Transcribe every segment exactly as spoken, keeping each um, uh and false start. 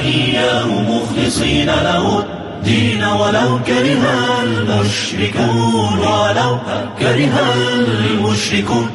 إياه مخلصين له الدين ولو كره المشركون ولو كره المشركون.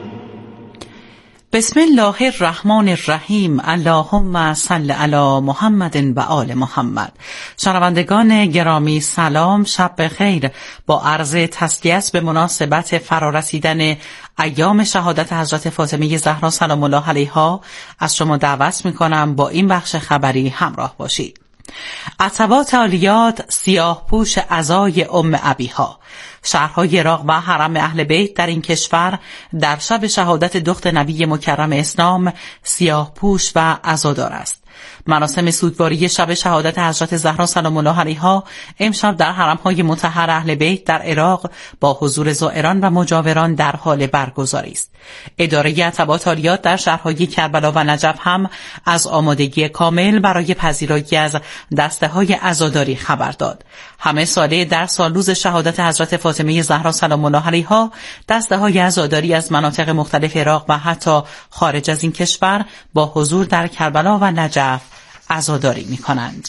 بسم الله الرحمن الرحیم. اللهم صل علی محمد و آل محمد. شنوندگان گرامی سلام، شب بخیر. با عرض تسلیت به مناسبت فرارسیدن ایام شهادت حضرت فاطمه زهرا سلام الله علیها از شما دعوت می‌کنم با این بخش خبری همراه باشید. عتبات عالیات سیاه پوش عزای ام ابیها. شهرهای عراق و حرم اهل بیت در این کشور در شب شهادت دختر نبی مکرم اسلام سیاه پوش و عزادار است. مراسم سوگواری شب شهادت حضرت زهرا سلام الله علیها امشب در حرم‌های مطهر اهل بیت در عراق با حضور زائران و مجاوران در حال برگزاری است. اداره عتبات عالیات در شهرهای کربلا و نجف هم از آمادگی کامل برای پذیرایی از دسته‌های عزاداری خبر داد. همه ساله در سالروز شهادت حضرت فاطمه زهرا سلام الله علیها دسته‌های عزاداری از مناطق مختلف عراق و حتی خارج از این کشور با حضور در کربلا و نجف عزاداری می‌کنند.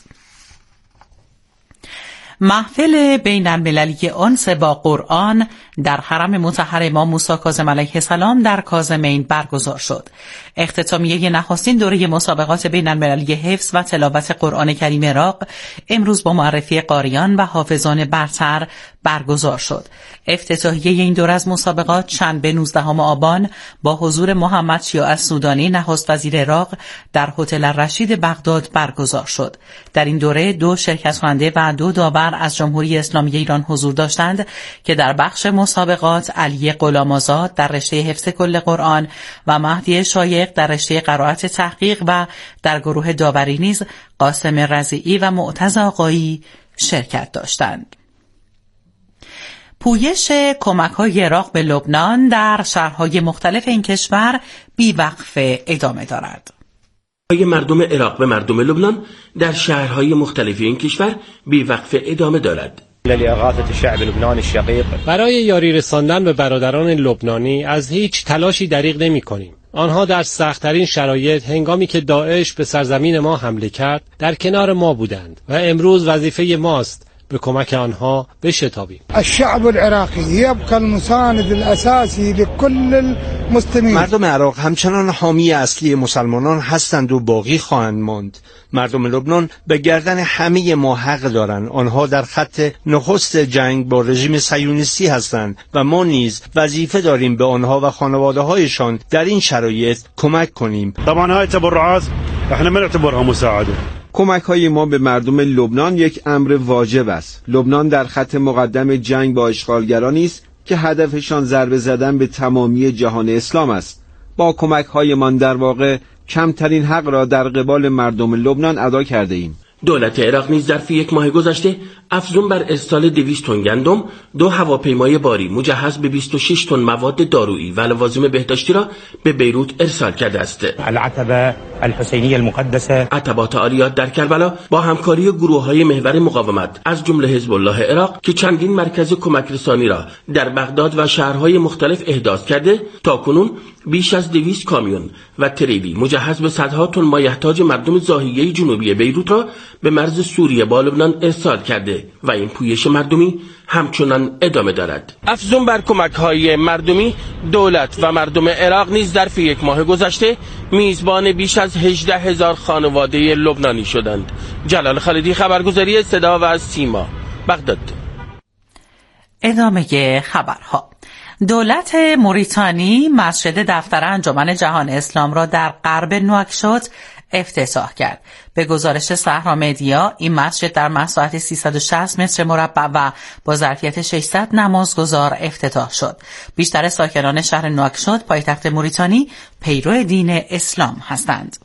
محفل بین المللی انس با قرآن در حرم مطهر امام موسی کاظم علیه السلام در کاظمین برگزار شد. اختتامیه نخستین دوره مسابقات بین المللی حفظ و تلاوت قرآن کریم عراق امروز با معرفی قاریان و حافظان برتر برگزار شد. افتتاحیه این دوره از مسابقات شنبه نوزدهم آبان با حضور محمد شیاع السودانی نخست وزیر عراق در هتل رشید بغداد برگزار شد. در این دوره دو شرکت کننده و دو داور از جمهوری اسلامی ایران حضور داشتند که در بخش مسابقات علی غلام‌آزاد در رشته حفظ کل قرآن و مهدی شایق در رشته قرائت تحقیق و در گروه داوری نیز قاسم رضیعی و معتز آقایی شرکت داشتند. پویش کمک‌های عراق به لبنان در شهرهای مختلف این کشور بی‌وقفه ادامه دارد. مردم عراق به مردم لبنان در شهرهای مختلف این کشور بی‌وقفه ادامه دارد. لإغاثة الشعب اللبناني الشقيق. برای یاری رساندن به برادران لبنانی از هیچ تلاشی دریغ نمی‌کنیم. آنها در سخت‌ترین شرایط هنگامی که داعش به سرزمین ما حمله کرد در کنار ما بودند و امروز وظیفه ماست به کمک آنها بشتابیم. الشعب العراقي يبقى المساند الأساسي لكل المسلمين. مردم عراق همچنان حامی اصلی مسلمانان هستند و باقی خواهند ماند. مردم لبنان به گردن همه ما حق دارند. آنها در خط نخست جنگ با رژیم صهیونیستی هستند و ما نیز وظیفه داریم به آنها و خانواده‌هایشان در این شرایط کمک کنیم. طبعا های تبرعات احنا ما نعتبرها مساعده. کمک های ما به مردم لبنان یک امر واجب است. لبنان در خط مقدم جنگ با اشغالگرانی است که هدفشان ضربه زدن به تمامی جهان اسلام است. با کمک هایمان در واقع کمترین حق را در قبال مردم لبنان ادا کرده ایم. دولت عراق نیز ظرف یک ماه گذشته افزون بر ارسال دویست تن گندم، دو هواپیمای باری مجهز به بیست و شش تن مواد دارویی و لوازم بهداشتی را به بیروت ارسال کرده است. العتبه الحسینیه المقدسه. عتبات عالیات در کربلا با همکاری گروه‌های محور مقاومت از جمله حزب الله عراق که چندین مرکز کمک رسانی را در بغداد و شهرهای مختلف احداث کرده، تاکنون بیش از دویست کامیون و تریلی مجهز به صدها تن مایحتاج مردم زاهیه جنوبی بیروت را به مرز سوریه با لبنان ارسال کرده و این پویش مردمی همچنان ادامه دارد. افزون بر کمک‌های مردمی، دولت و مردم عراق نیز ظرف یک ماه گذشته میزبان بیش از هجده هزار خانواده لبنانی شدند. جلال خالدی، خبرگزاری صدا و سیما، بغداد. ادامه خبرها. دولت موریتانی مسجد دفتر انجمن جهان اسلام را در غرب نواکشوط افتتاح کرد. به گزارش صحرا مدیا این مسجد در مساحت سیصد و شصت متر مربع و با ظرفیت ششصد نمازگزار افتتاح شد. بیشتر ساکنان شهر نواکشوط پایتخت موریتانی پیرو دین اسلام هستند.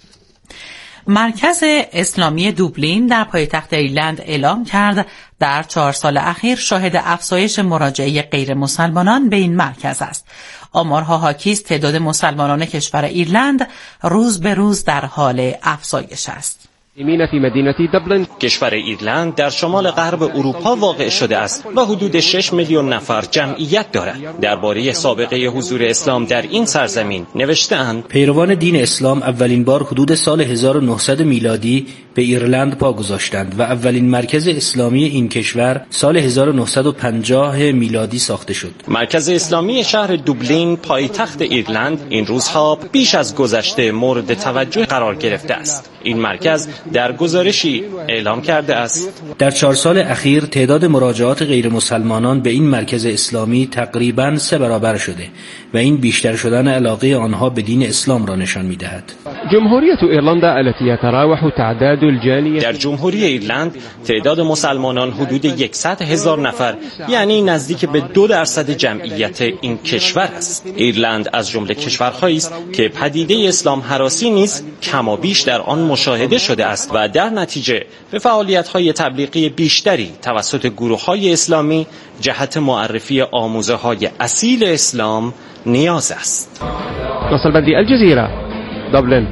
مرکز اسلامی دوبلین در پایتخت ایرلند اعلام کرد در چهار سال اخیر شاهد افزایش مراجعه غیر مسلمانان به این مرکز است. آمارها حاکی است تعداد مسلمانان کشور ایرلند روز به روز در حال افزایش است. کشور ایرلند در شمال غرب اروپا واقع شده است و حدود شش میلیون نفر جمعیت دارد. درباره سابقه حضور اسلام در این سرزمین نوشته‌اند: پیروان دین اسلام اولین بار حدود سال هزار و نهصد میلادی به ایرلند پا گذاشتند و اولین مرکز اسلامی این کشور سال هزار و نهصد و پنجاه میلادی ساخته شد. مرکز اسلامی شهر دوبلین پایتخت ایرلند این روزها بیش از گذشته مورد توجه قرار گرفته است. این مرکز در گزارشی اعلام کرده است: در چهار سال اخیر تعداد مراجعات غیر مسلمانان به این مرکز اسلامی تقریباً سه برابر شده و این بیشتر شدن علاقه آنها به دین اسلام را نشان می‌دهد. جمهوریت ایرلند التي يتراوح تعداد الجالية در جمهوری ایرلند تعداد مسلمانان حدود صد هزار نفر، یعنی نزدیک به دو درصد جمعیت این کشور است. ایرلند از جمله کشورهایی است که پدیده اسلام هراسی نیز کما بیش در آن مشاهده شده است و در نتیجه به فعالیت‌های تبلیغی بیشتری توسط گروه‌های اسلامی جهت معرفی آموزه‌های اصیل اسلام نیاز است. نصرالبندی الجزیره، دابلن.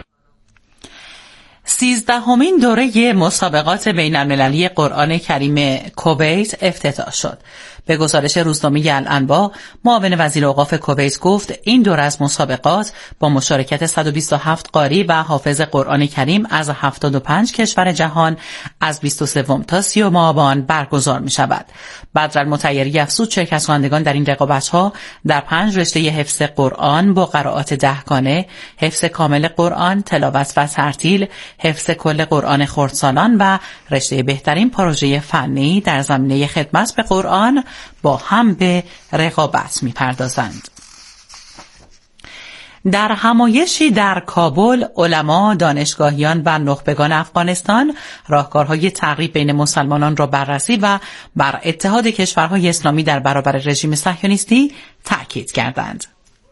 سیزدهمین دوره مسابقات بین المللی قرآن کریم کویت افتتاح شد. به گزارش روزنامه الانباء، معاون وزیر اوقاف کویت گفت این دوره از مسابقات با مشارکت صد و بیست و هفت قاری و حافظ قرآن کریم از هفتاد و پنج کشور جهان از بیست و سوم تا سیوم آبان برگزار می شود. بدرالمطیری افزود شرکت کنندگان در این رقابت‌ها در پنج رشته حفظ قرآن با قرائات دهگانه، حفظ کامل قرآن، تلاوت و ترتیل، حفظ کل قرآن خردسالان و رشته بهترین پروژه فنی در زمینه خدمت به قرآن با هم به رقابت می‌پردازند. در همایشی در کابل، علما، دانشگاهیان و نخبگان افغانستان راهکارهای تقریب بین مسلمانان را بررسی و بر اتحاد کشورهای اسلامی در برابر رژیم صهیونیستی تأکید کردند.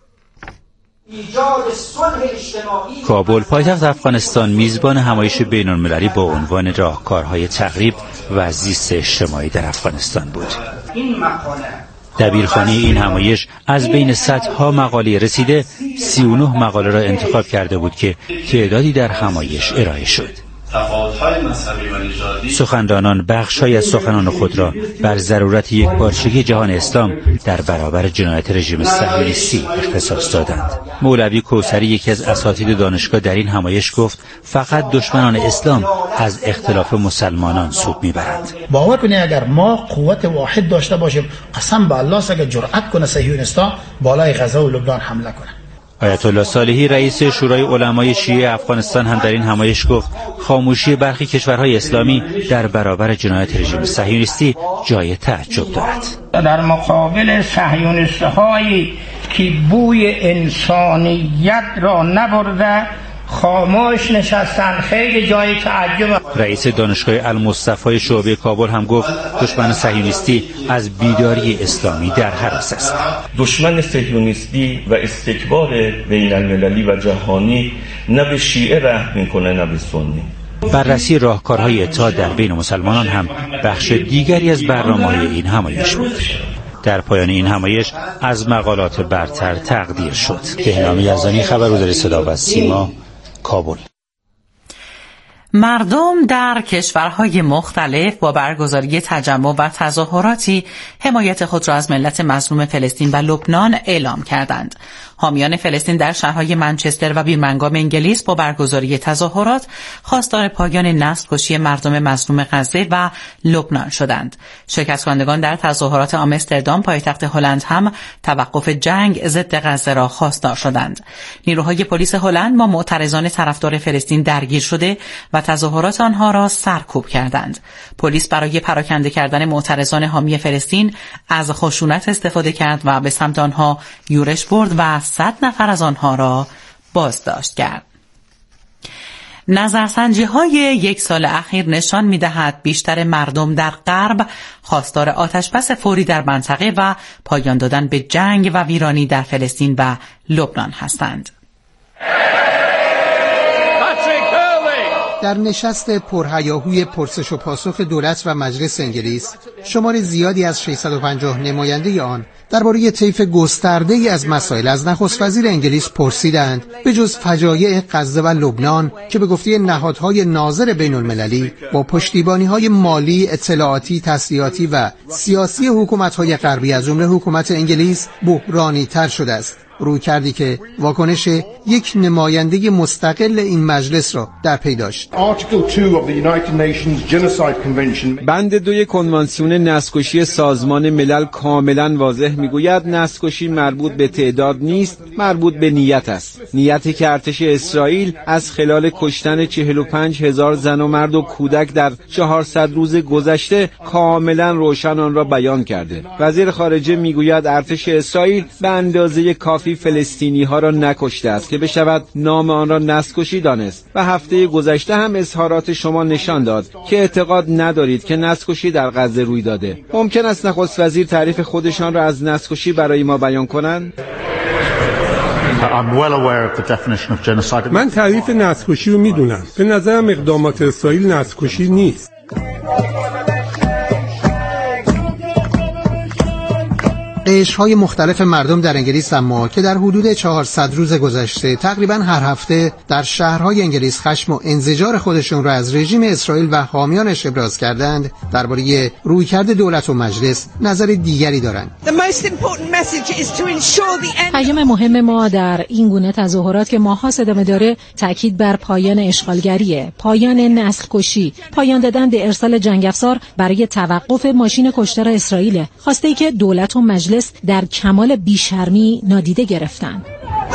کابل پایتخت افغانستان میزبان همایش بین‌المللی با عنوان راهکارهای تقریب و زیست اجتماعی در افغانستان بود. دبیرخانه این همایش از بین صدها مقاله رسیده سی و نه مقاله را انتخاب کرده بود که تعدادی در همایش ارائه شد. سخنرانان بخش‌هایی از سخنان خود را بر ضرورت یکپارچگی جهان اسلام در برابر جنایت رژیم صهیونیستی اختصاص دادند. مولوی کوثری، یکی از اساتید دانشگاه، در این همایش گفت فقط دشمنان اسلام از اختلاف مسلمانان سود میبرند. باور کنید اگر ما قوت واحد داشته باشیم، قسم به الله اگر جرأت کنه صهیونیست‌ها بالای غزه و لبنان حمله کنه. آیت الله صالحی، رئیس شورای علمای شیعه افغانستان، هم در این همایش گفت خاموشی برخی کشورهای اسلامی در برابر جنایت رژیم صهیونیستی جای تعجب دارد. در مقابل صهیونیست‌هایی که بوی انسانیت را نبرده خاموش نشستن، خیلی جای تعجب. رئیس دانشگاه المصطفی شعبه کابل هم گفت دشمن صهیونیستی از بیداری اسلامی در حراس است. دشمن صهیونیستی و استکبار بین المللی و جهانی نه به شیعه رحم میکنه نه به سنی. بررسی راهکارهای اتحاد در بین مسلمانان هم بخش دیگری از برنامه‌های این همایش بود. در پایان این همایش از مقالات برتر تقدیر شد. بهنام یزدانی، خبرگزاری صدا و سیما، کابل. مردم در کشورهای مختلف با برگزاری تجمع و تظاهراتی حمایت خود را از ملت مظلوم فلسطین و لبنان اعلام کردند. حامیان فلسطین در شهرهای منچستر و بیرمنگام انگلیس با برگزاری تظاهرات خواستار پایان نسل‌کشی مردم مظلوم غزه و لبنان شدند. شرکت کنندگان در تظاهرات آمستردام، پایتخت هلند، هم توقف جنگ ضد غزه را خواستار شدند. نیروهای پلیس هلند با معترضان طرفدار فلسطین درگیر شده و تظاهرات آنها را سرکوب کردند. پلیس برای پراکنده کردن معترضان حامی فلسطین از خشونت استفاده کرد و به سمت آنها یورش برد و صد نفر از آنها را بازداشت کرد. نظرسنجی‌های یک سال اخیر نشان می‌دهد بیشتر مردم در غرب خواستار آتشبس فوری در منطقه و پایان دادن به جنگ و ویرانی در فلسطین و لبنان هستند. در نشست پرهیاهوی پرسش و پاسخ دولت و مجلس انگلیس، شمار زیادی از ششصد و پنجاه نماینده آن درباره طیف گسترده‌ای از مسائل از نخست وزیر انگلیس پرسیدند، به جز فجایع غزه و لبنان که به گفته نهادهای ناظر بین المللی با پشتیبانی‌های مالی، اطلاعاتی، تسلیحاتی و سیاسی حکومت‌های غربی از جمله حکومت انگلیس بحرانی‌تر شده است. روی کردی که واکنش یک نماینده مستقل این مجلس را در پی داشت. بند دوی کنوانسیون نسل‌کشی سازمان ملل کاملا واضح میگوید نسل‌کشی مربوط به تعداد نیست، مربوط به نیت است. نیتی که ارتش اسرائیل از خلال کشتن چهل و پنج هزار زن و مرد و کودک در چهارصد روز گذشته کاملا روشن آن را بیان کرده. وزیر خارجه میگوید ارتش اسرائیل به اندازه کافی فلسطینی ها را نکشته است که بشود نام آن را نسل‌کشی دانست و هفته گذشته هم اظهارات شما نشان داد که اعتقاد ندارید که نسل‌کشی در غزه روی داده. ممکن است نخست وزیر تعریف خودشان را از نسل‌کشی برای ما بیان کنند؟ من تعریف نسل‌کشی رو میدونم. به نظرم اقدامات اسرائیل نسل‌کشی نیست. قشرهای مختلف مردم در انگلیس اما که در حدود چهارصد روز گذشته تقریبا هر هفته در شهرهای انگلیس خشم و انزجار خودشون را از رژیم اسرائیل و حامیانش ابراز کردند، درباره رویکرد دولت و مجلس نظر دیگری دارند. پیام مهم ما در این گونه تظاهرات که ماه‌ها ادامه داره تاکید بر پایان اشغالگریه، پایان نسل‌کشی، پایان دادن به ارسال جنگ افزار برای توقف ماشین کشتار اسرائیل، خواسته که دولت و مجلس در کمال بیشرمی نادیده گرفتند.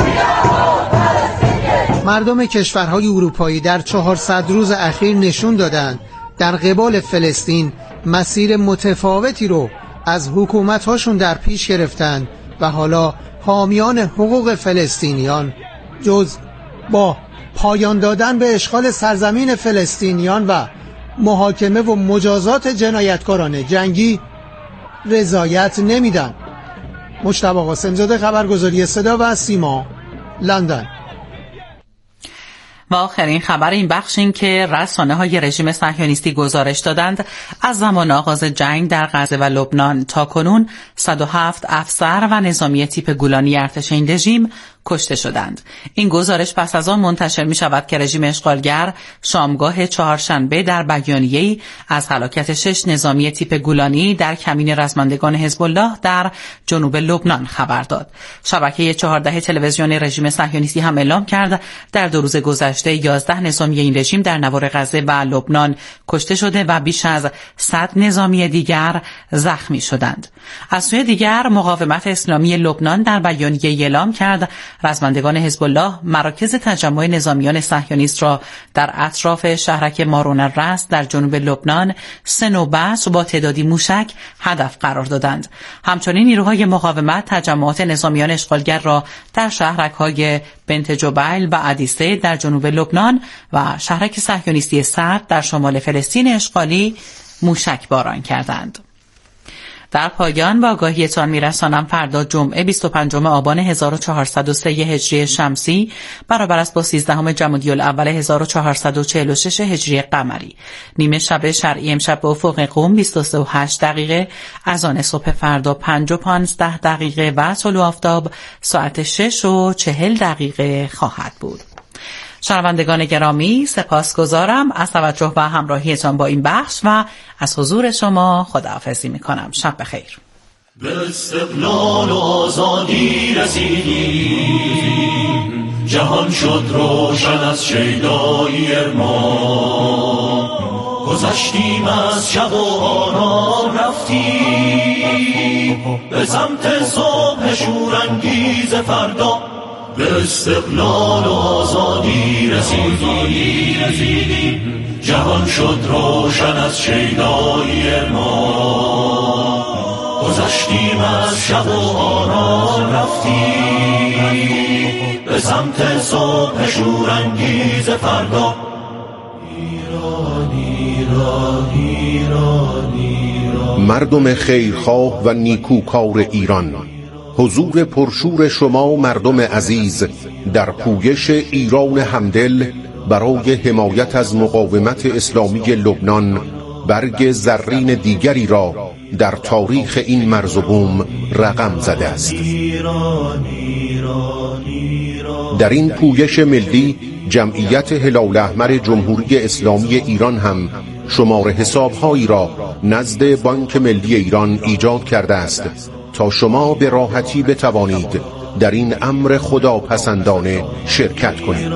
مردم کشورهای اروپایی در چهارصد روز اخیر نشون دادند در قبال فلسطین مسیر متفاوتی رو از حکومت‌هاشون در پیش گرفتند و حالا حامیان حقوق فلسطینیان جز با پایان دادن به اشغال سرزمین فلسطینیان و محاکمه و مجازات جنایتکاران جنگی رضایت نمیدن. مجتبی قاسم‌زاده، خبرگزاری صدا و سیما، لندن. و آخرین خبر این بخش این که رسانه‌های رژیم صهیونیستی گزارش دادند از زمان آغاز جنگ در غزه و لبنان تا کنون صد و هفت افسر و نظامی تیپ گولانی ارتش این رژیم کشته شدند. این گزارش پس از آن منتشر می شود که رژیم اشغالگر شامگاه چهارشنبه در بیانیه‌ای از هلاکت شش نظامی تیپ گولانی در کمین رزمندگان حزب الله در جنوب لبنان خبر داد. شبکه چهارده تلویزیون رژیم صهیونیستی هم اعلام کرد در دو روز گذشته یازده نظامی این رژیم در نوار غزه و لبنان کشته شده و بیش از صد نظامی دیگر زخمی شدند. از سوی دیگر مقاومت اسلامی لبنان در بیانیه‌ای اعلام کرد رزمندگان حزب الله مراکز تجمع نظامیان صهیونیست را در اطراف شهرک مارون الرأس در جنوب لبنان سه نوبت با تعدادی موشک هدف قرار دادند. همچنین نیروهای مقاومت تجمعات نظامیان اشغالگر را در شهرک‌های بنت جبیل و عدیسه در جنوب لبنان و شهرک صهیونیستی سرد در شمال فلسطین اشغالی موشک باران کردند. در پایان با آگاهیتان میرسانم فردا جمعه بیست و پنجم آبان هزار و چهارصد و سه هجری شمسی برابر است با سیزدهم جمادی الاول هزار و چهارصد و چهل و شش هجری قمری. نیمه شب شرعی امشب به افق قم بیست و سه و هشت دقیقه، از آن صبح فردا پنج و پانزده دقیقه و طلوع آفتاب ساعت شش و چهل دقیقه خواهد بود. شنوندگان گرامی، سپاسگزارم از توجه و همراهیتان با این بخش و از حضور شما خداحافظی میکنم. شب بخیر. به استقلال و آزادی رسیدیم، جهان شد روشن از شیدایی ارمان، گذشتیم از شب و آرام رفتیم به سمت صبح شورانگیز فردا. به استقلال و آزادی رسیدیم، جهان شد روشن از شیدایی ارمان، گذشتیم از شب و آرام رفتیم به سمت صبح شورانگیز فردا. ایران ایران ایران ایران، مردم خیرخواه و نیکوکار ایران، حضور پرشور شما مردم عزیز در پویش ایران همدل برای حمایت از مقاومت اسلامی لبنان برگ زرین دیگری را در تاریخ این مرز و بوم رقم زده است. در این پویش ملی جمعیت هلال احمر جمهوری اسلامی ایران هم شمار حسابهایی را نزد بانک ملی ایران ایجاد کرده است تا شما به راحتی بتوانید در این امر خداپسندانه شرکت کنید.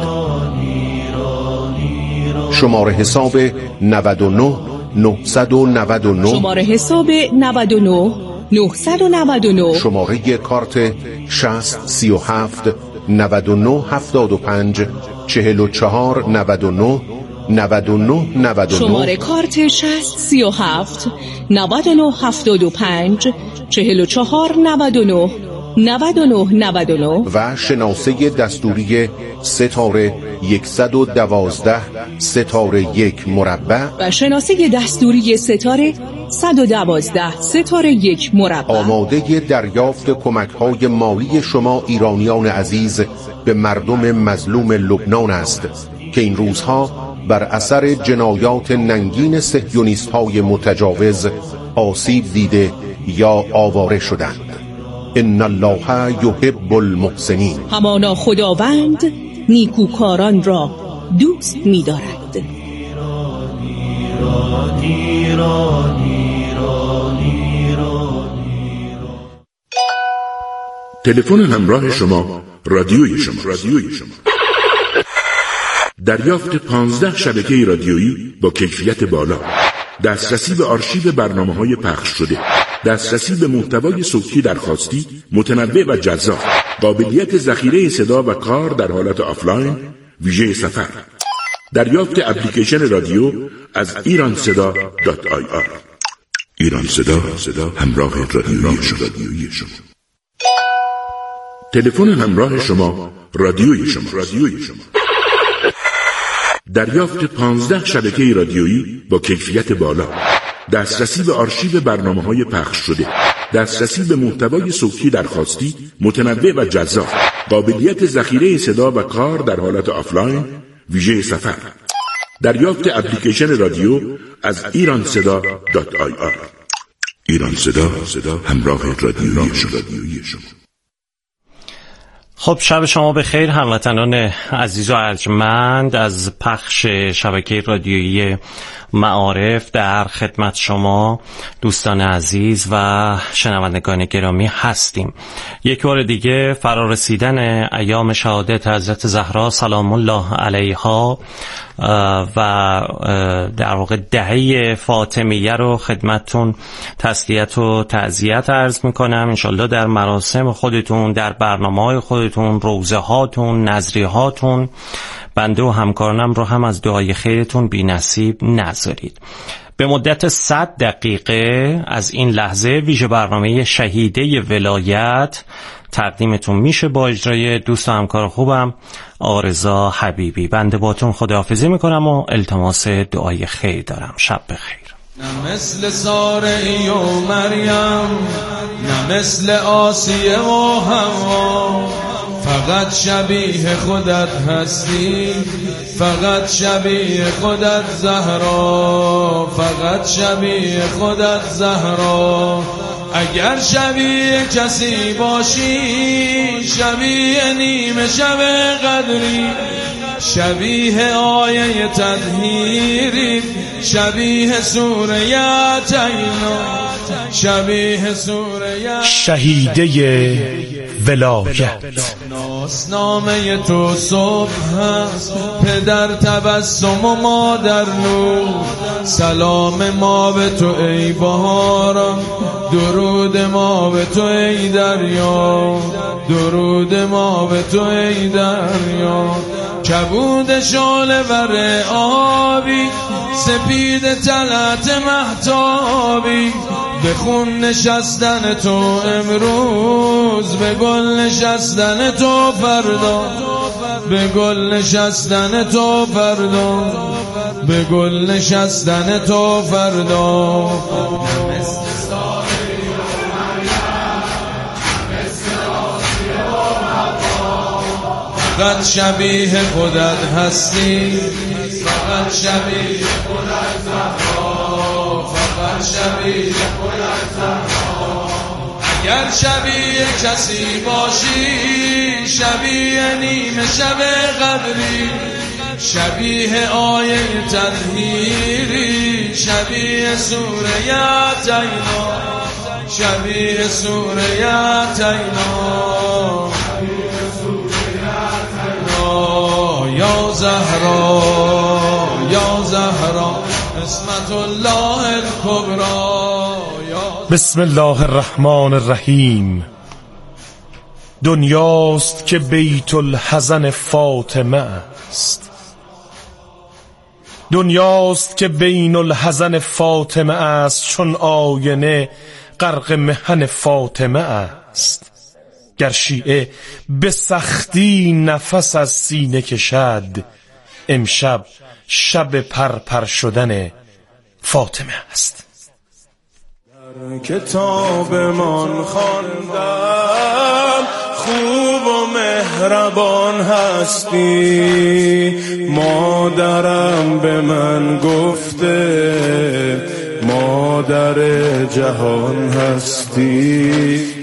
شماره حساب نود و نه نهصد و نود و نه، شماره حساب نود و نه نهصد و نود و نه، شماره کارت شصت سی و هفت نود و نه هفتاد و پنج چهل و چهار نود و نه نود و نه نود و نه، شماره کارت شصت سی و هفت نود و نه هفتاد و پنج چهل و چهار نود و نه نود و نه نود و نه و شناسه دستوری ستاره صد و دوازده ستاره یک مربع و شناسه دستوری ستاره صد و دوازده ستاره یک مربع آماده دریافت کمک‌های مالی شما ایرانیان عزیز به مردم مظلوم لبنان است که این روزها بر اثر جنایات ننگین صهیونیست‌های متجاوز آسیب دیده یا آواره شدند. ان الله یحب المحسنین، همانا خداوند نیکوکاران را دوست می‌دارد. تلفن همراه شما رادیوی شما رادیوی شما دریافت پانزده شبکه رادیویی با کیفیت بالا، دسترسی به آرشیو برنامه‌های پخش شده، دسترسی به محتوای صوتی درخواستی متنوع و جذاب، قابلیت ذخیره صدا و کار در حالت آفلاین، ویژه سفر، دریافت اپلیکیشن رادیو از ایران صدا دات آی آر. ایران صدا همراه رادیویی شما. تلفن همراه شما رادیوی شما رادیوی شما دریافت پانزده شبکه رادیویی با کیفیت بالا، دسترسی به آرشیو برنامه‌های پخش شده، دسترسی به محتوای صوتی درخواستی متنوع و جذاب، قابلیت ذخیره صدا و کار در حالت آفلاین، ویژه سفر، دریافت اپلیکیشن رادیو از ایران صدا دات آی آر. ایران صدا همراه رادیویی شما. خب شب شما بخیر هموطنان عزیز و ارجمند، از پخش شبکه رادیویی معارف در خدمت شما دوستان عزیز و شنوندگان گرامی هستیم. یک بار دیگه فرارسیدن ایام شهادت حضرت زهرا سلام الله علیها و در واقع دهه فاطمیه رو خدمتتون تسلیت و تعزیت عرض میکنم. انشالله در مراسم خودتون، در برنامه‌های خودتون، روزه هاتون، نذریه هاتون بنده و همکارانم رو هم از دعای خیرتون بی نصیب نذارید. به مدت صد دقیقه از این لحظه ویژه برنامه شهیده ولایت تقدیمتون میشه با اجرای دوست و همکار خوبم آرزا حبیبی. بنده باتون خداحافظی میکنم و التماس دعای خیر دارم. شب بخیر. نه مثل ساره و مریم، نه مثل آسیه و حوا، فقط شبیه خودت هستی، فقط شبیه خودت زهرا، فقط شبیه خودت زهرا. اگر شبیه کسی باشی، شبیه نیمه شب قدری، شبیه آیه تطهیری، شبیه سوره یاتینا، شبیه سوره شهیده ولایت. ناسنامه تو صبح هست، پدر تبسم و مادر نور، سلام ما به تو ای بهارم، درود ما به تو ای دریا، درود ما به تو ای دریا. کبود شعله ور آبی، سپید طلعت مهتابی، به خون نشستن تو امروز، به گل نشستن تو فردا، به گل نشستن تو فردا، به گل نشستن تو فردا. فقط شبیه خودت هستی، فقط شبیه خودت زهرا، فقط شبیه خودت زهرا. اگر شبیه کسی باشی، شبیه نیمه شب قدری، شبیه آیه تطهیری، شبیه سوره یاتینا، شبیه سوره یاتینا، یا زهرا یا زهرا اسمت الله الکبری. بسم الله الرحمن الرحیم. دنیاست که بیت الحزن فاطمه است، دنیاست که بین الحزن فاطمه است، چون آینه غرق محن فاطمه است. گر شیعه به سختی نفس از سینه کشد، امشب شب پرپر شدن فاطمه است. در کتابمان خواندم خوب و مهربان هستی، مادرم به من گفته مادر جهان هستی،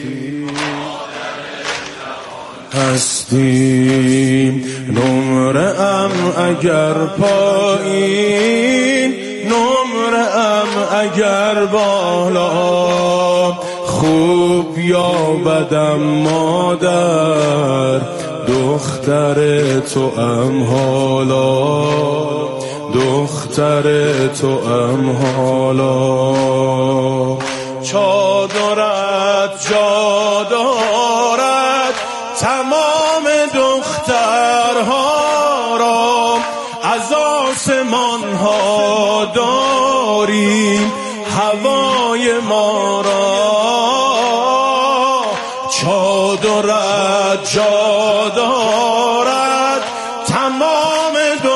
هستی نمره ام اگر پایین، نمره ام اگر بالا، خوب یا بدم مادر دختر تو ام حالا، دختر تو ام حالا. چادرت جا دارد تمام دخترها را، از آسمان ها داریم هوای ما را. چادرت جا دارد تمام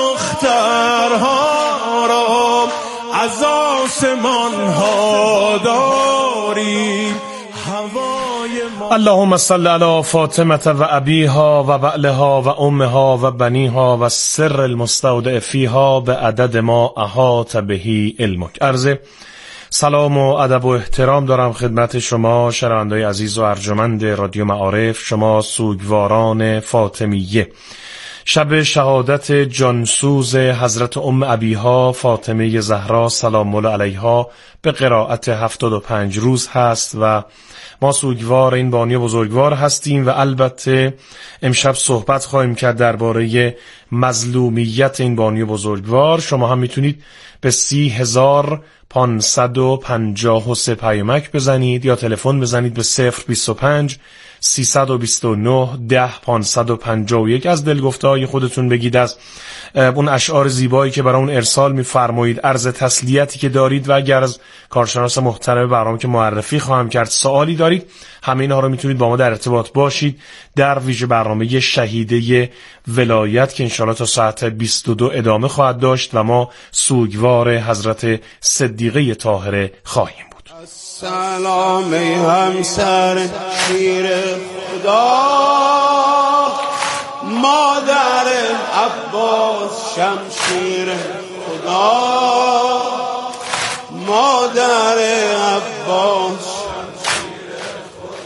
دخترها را، از آسمان ها داریم هوای ما. اللهم صل علی فاطمه و ابیها و بعلها و امها و بنیها و سر المستودع فیها به عدد ما احاط بهی علمک. عرض سلام و ادب و احترام دارم خدمت شما شنوندگان عزیز و ارجمند رادیو معارف، شما سوگواران فاطمیه. شب شهادت جانسوز حضرت ام ابیها فاطمه زهرا سلام الله علیها به قرائت هفتاد و پنج روز هست و ما سوگوار این بانی بزرگوار هستیم و البته امشب صحبت خواهیم کرد درباره مظلومیت این بانی بزرگوار. شما هم میتونید به سی هزار پانصد و پنجاه و سه پیامک بزنید یا تلفن بزنید به صفر بیست و پنج سیصد و بیست و نه ده پانصد و پنجاه و یک. از دلگفته‌های خودتون بگید، از اون اشعار زیبایی که برای اون ارسال می‌فرمایید، عرض تسلیتی که دارید و اگر از کارشناس محترم برنامه که معرفی خواهم کرد سوالی دارید، همه اینها رو میتونید با ما در ارتباط باشید در ویژه برنامه شهیده ولایت که انشاءالله تا ساعت بیست و دو ادامه خواهد داشت و ما سوگوار حضرت صدیقه طاهره خواهیم بود. سلام ای همسر شیر خدا، مادر عباس شمشیر خدا، مادر عباس شمشیر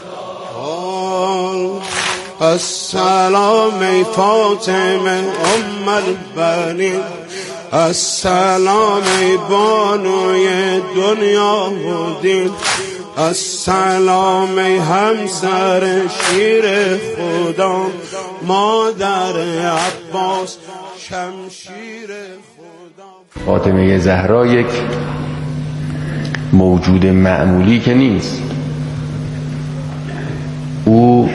خدا. السلام ای فاطمه ام البنین، السلام ای بانوی دنیا و دین، السلام ای همسر شیر خدا، مادر عباس شمشیر خدا. فاطمه زهرا یک موجود معمولی که نیست، او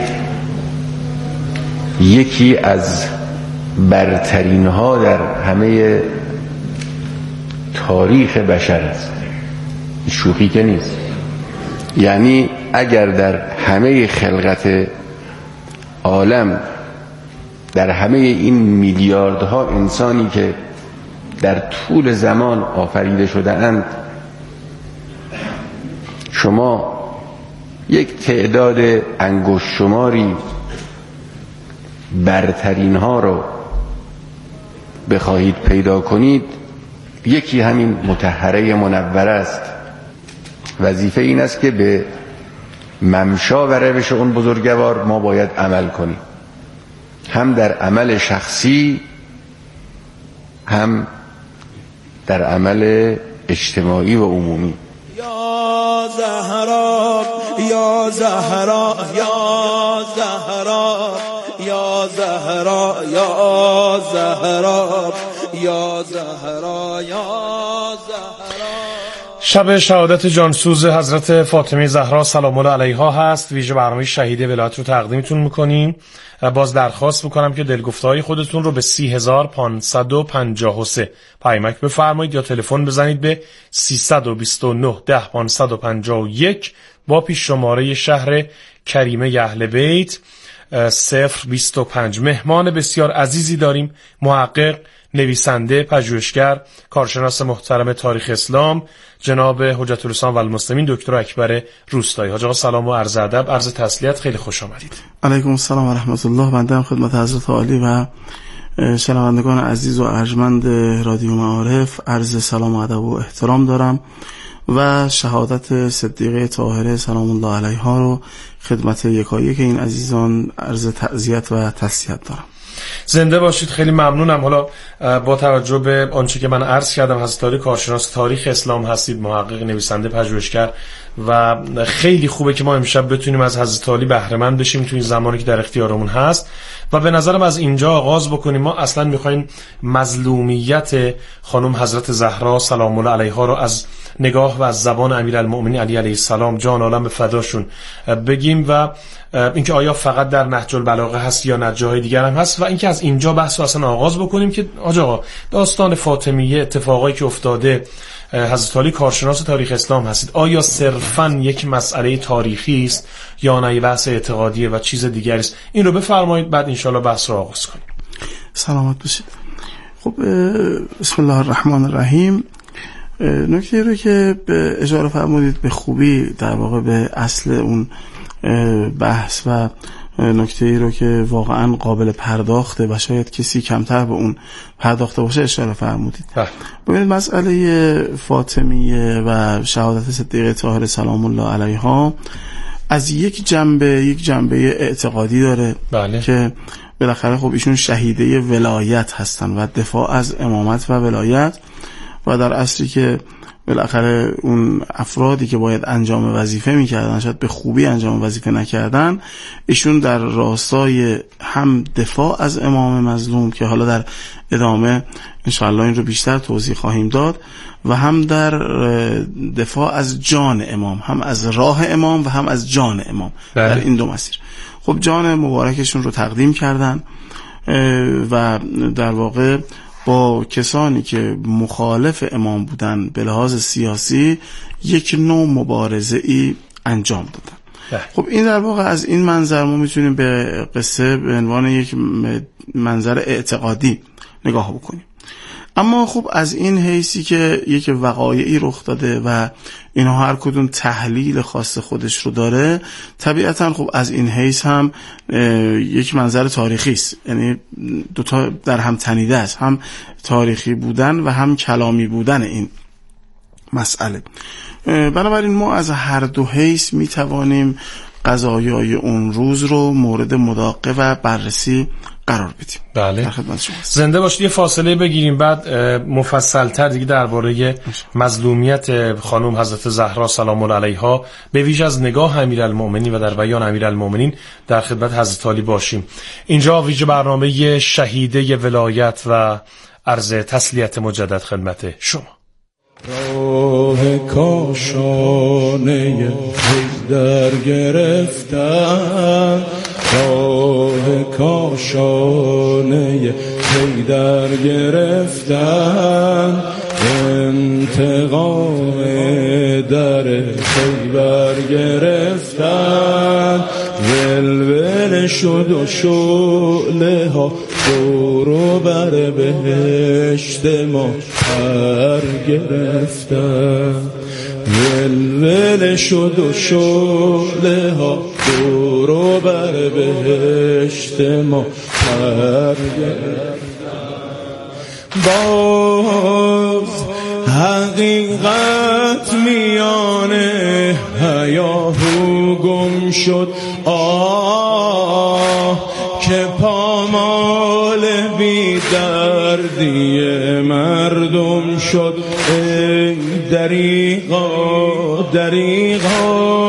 یکی از برترین ها در همه تاریخ بشر است، شوخی که نیست. یعنی اگر در همه خلقت عالم، در همه این میلیاردها انسانی که در طول زمان آفریده شده اند، شما یک تعداد انگشت شماری برترین ها رو بخواهید پیدا کنید، یکی همین مطهره منوره است. وظیفه این است که به ممشا و روش اون بزرگوار ما باید عمل کنیم، هم در عمل شخصی هم در عمل اجتماعی و عمومی. یا زهرا یا زهرا یا زهرا یا زهرا یا زهرا یا زهرا یا زهرا. شب شهادت جانسوز حضرت فاطمه زهرا سلام الله علیها هست. ویژه برنامه شهید ولایت رو تقدیمتون میکنیم. باز درخواست میکنم که دلگفته‌های خودتون رو به سی هزار پانصد و پنجاه و سه پیامک بفرمایید یا تلفن بزنید به سیصد و بیست و نه ده پانصد و پنجاه و یک با پیش شماره شهر کریمه اهل بیت صفر بیست و پنج. مهمان بسیار عزیزی داریم، محقق، نویسنده، پژوهشگر، کارشناس محترم تاریخ اسلام، جناب حجت الاسلام و المسلمین دکتر اکبر روستایی. حاج آقا سلام و عرض ادب، عرض تسلیت، خیلی خوش آمدید. علیکم السلام و رحمت الله. بنده هم خدمت حضرت عالی و شنوندگان عزیز و ارجمند رادیو معارف عرض سلام و ادب و احترام دارم و شهادت صدیقه طاهره سلام الله علیها رو خدمت یکایک این عزیزان عرض تعزیت و تسلیت دارم. زنده باشید. خیلی ممنونم. حالا با توجه به آنچه که من عرض کردم، حضرت عالی کارشناس تاریخ اسلام هستید، محقق، نویسنده، پژوهشگر و خیلی خوبه که ما امشب بتونیم از حضرت عالی بهره مند بشیم تو این زمانی که در اختیارمون هست و به نظرم از اینجا آغاز بکنیم. ما اصلا میخوایم مظلومیت خانم حضرت زهرا سلام الله علیها رو از نگاه و از زبان امیرالمؤمنین علی علیه السلام جان عالم به فداشون بگیم و اینکه آیا فقط در نهج البلاغه هست یا نهج‌های دیگر هم هست و اینکه از اینجا بحث رو اصلا آغاز بکنیم که آقا داستان فاطمیه، اتفاقایی که افتاده، حضرت علی کارشناس تاریخ اسلام هستید، آیا صرفاً یک مسئله تاریخی است یا نه بحث اعتقادیه و چیز دیگری است؟ این رو بفرمایید، بعد انشالله بحث رو آغاز کنیم. سلامت باشید. خب بسم الله الرحمن الرحیم. نکته رو که به اشاره فرمودید به خوبی در واقع به اصل اون بحث و نکته ای رو که واقعا قابل پرداخته و شاید کسی کمتر به اون پرداخته باشه اشاره فرمودید. ببینید مسئله فاطمیه و شهادت صدیقه طاهره سلام الله علیها از یک جنبه یک جنبه اعتقادی داره. بله. که بالاخره خب ایشون شهیده ولایت هستن و دفاع از امامت و ولایت و در اصلی که بالاخره اون افرادی که باید انجام وظیفه میکردن شاید به خوبی انجام وظیفه نکردن، ایشون در راستای هم دفاع از امام مظلوم که حالا در ادامه انشاءالله این رو بیشتر توضیح خواهیم داد و هم در دفاع از جان امام، هم از راه امام و هم از جان امام. بله. در این دو مسیر خب جان مبارکشون رو تقدیم کردن و در واقع با کسانی که مخالف امام بودن به لحاظ سیاسی یک نوع مبارزه ای انجام دادن. خب این در واقع از این منظر ما میتونیم به قصه به عنوان یک منظر اعتقادی نگاه بکنیم. اما خب از این حیثی که یک وقایعی رخ داده و اینها هر کدوم تحلیل خاص خودش رو داره، طبیعتا خب از این حیث هم یک منظر تاریخی است، یعنی دوتا در هم تنیده است، هم تاریخی بودن و هم کلامی بودن این مسئله. بنابراین ما از هر دو حیث میتوانیم قضایای اون روز رو مورد مداقه و بررسی قرار بدیم. بله. زنده باشید. یه فاصله بگیریم، بعد مفصل تر دیگه درباره مظلومیت خانم حضرت زهرا سلام الله علیها به ویژه از نگاه امیرالمؤمنین و در بیان امیرالمؤمنین در خدمت حضرت علی باشیم. اینجا ویژه برنامه شهیده ولایت و عرض تسلیت مجدد خدمت شما. راه کاشانه در گرفتن، راه کاشانه در گرفتن، انتقام در خیبر گرفتن، ولول شد و شعله ها دورو بر بهشت ما پر گرفتن، ولول شد و شعله ها دورو بر بهشت ما باز حقیقت میانه هیاهو گم شد آه که پامال بی دردی مردم شد ای دریغا دریغا